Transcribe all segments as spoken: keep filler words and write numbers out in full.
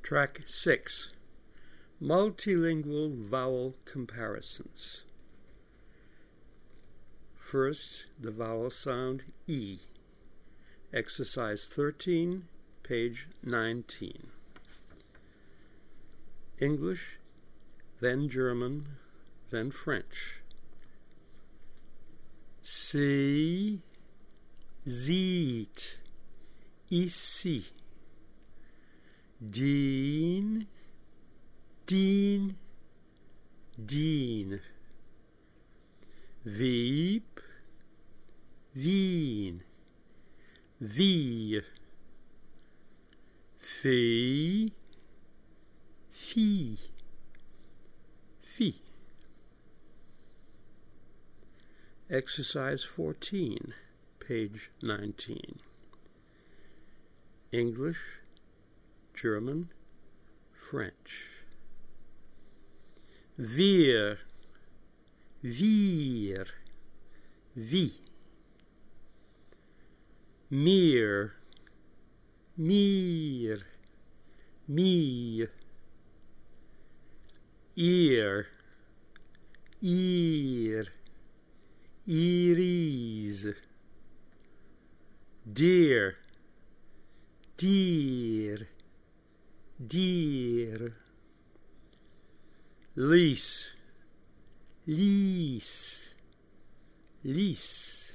Track six. Multilingual vowel comparisons. First, the vowel sound E. Exercise thirteen, page nineteen. English, then German, then French. Sie, sieht, ici. Dien, dien, dien. Wiep, wien, wie. Fee, fie, fie. Exercise fourteen, page nineteen. English, German, French. Wir, wir, wie. Mir, mir, mi. Ihr, ihr, iris. Dear, dear, dear. Lease, lease, lease.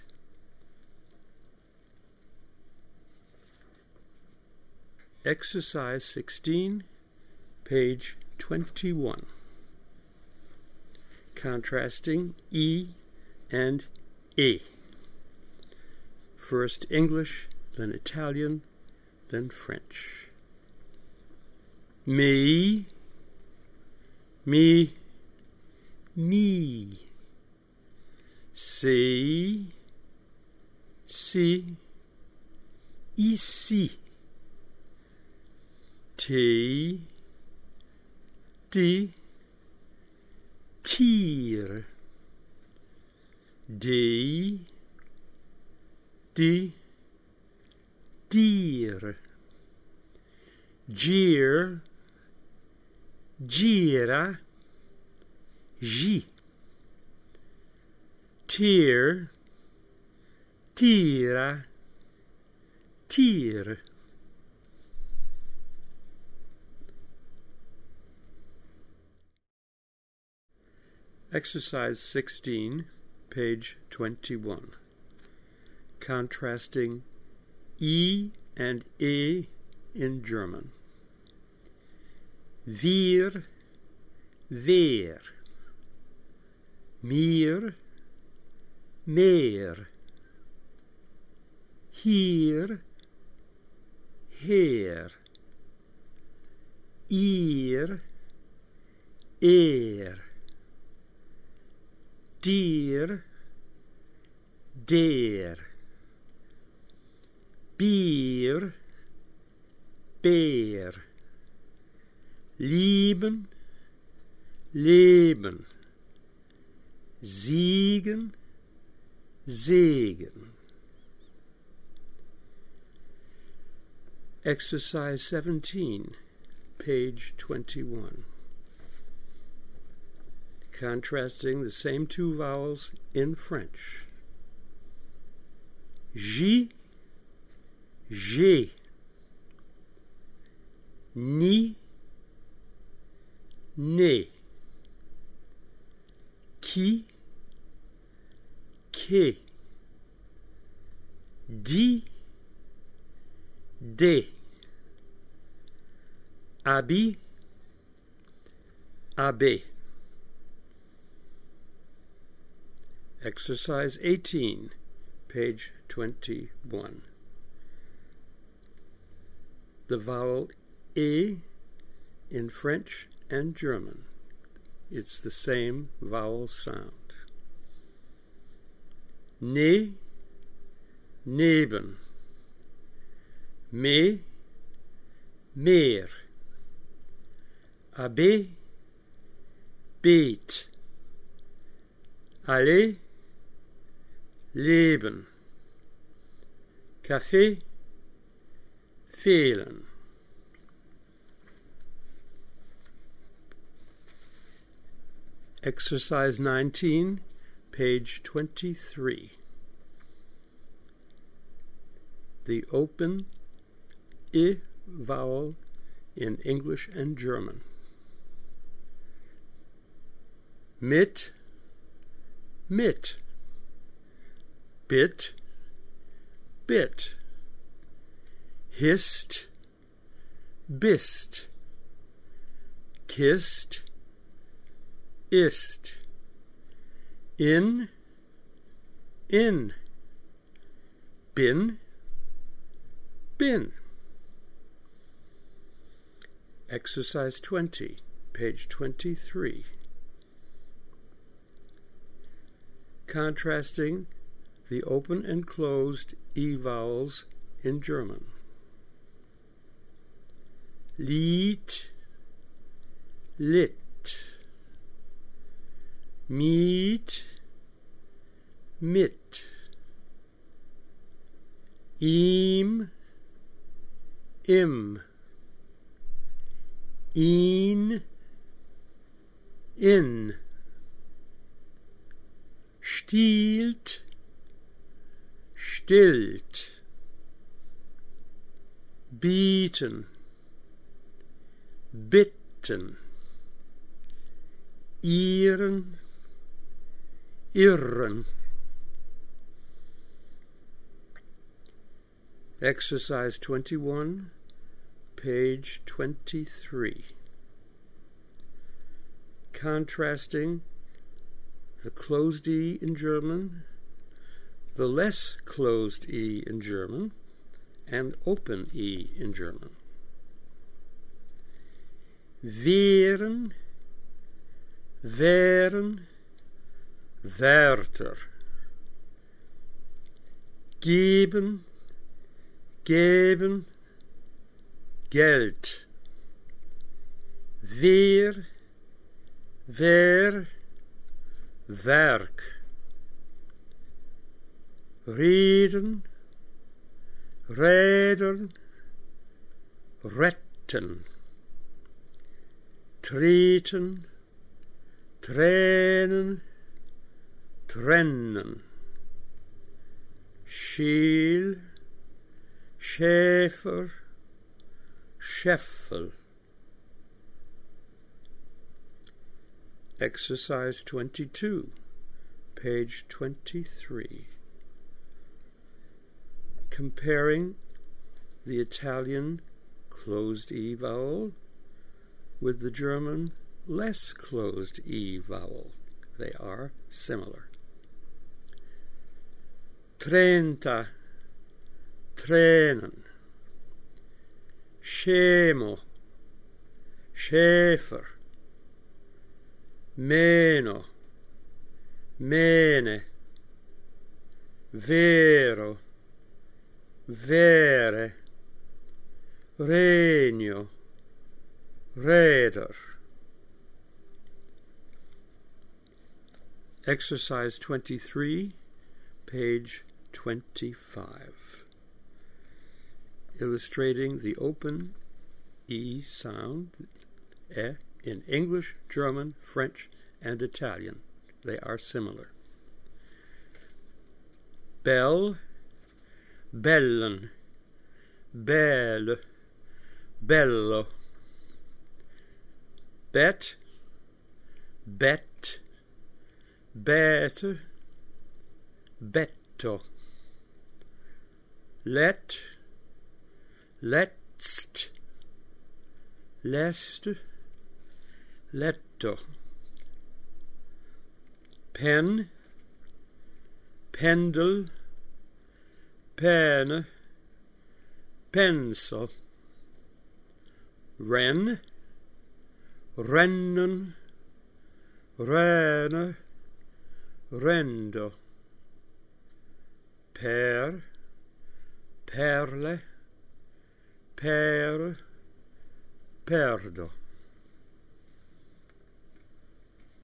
Exercise sixteen, page twenty-one. Contrasting E and E. First English, then Italian, then French. Me, me, me. C'est, c'est, ici. T, T, tire. D, D, dire. Gir, gira, gi. Tear, tira, tire. Exercise sixteen, page twenty-one. Contrasting E and E in German. Wir, wer. Mir, mehr. Hier, her. Ihr, er. Dir, der. Bier, Bär. Lieben, Leben. Siegen, Segen. Exercise seventeen, page twenty-one. Contrasting the same two vowels in French. J, j'ai. Ni, né. Qui, que. Di, de. Habit, abbé. Exercise eighteen, page twenty-one. The vowel E in French and German. It's the same vowel sound. Ne, neben. Me, mehr. Abbé, bet. Aller, leben. Kaffee, fehlen. Exercise nineteen, page twenty-three. The open I vowel in English and German. Mit, mit. Bit, bit. Hist, bist. Kissed, ist. In, in. Bin, bin. Exercise twenty, page twenty-three. Contrasting the open and closed E vowels in German. Lied, lit. Miet, mit. Ihm, im. Ihn, in. Stiehlt, stillt. Bieten, bitten. Ihren, irren. Exercise twenty-one, page twenty-three. Contrasting the closed E in German, the less closed E in German, and open E in German. Wären, wären, Wärter. Geben, geben, Geld. Wer, wer, Werk. Reden, rädern, retten. Treten, Tränen, trennen. Scheel, Schäfer, Scheffel. Exercise twenty-two, page twenty-three. Comparing the Italian closed E vowel with the German less closed E vowel. They are similar. Trenta, tränen. Scemo, Schäfer. Meno, mene. Vero, vere. Regno, reder. Exercise twenty-three, page twenty-five. Illustrating the open E sound, e, in English, German, French, and Italian. They are similar. Bell, bellen, belle, bello. Bet, bet, bete, betto. Let, letzt, lest, letto. Pen, pendel, pene, penso. Ren, rennen, rene, rendo. Per, perle, per, perdo.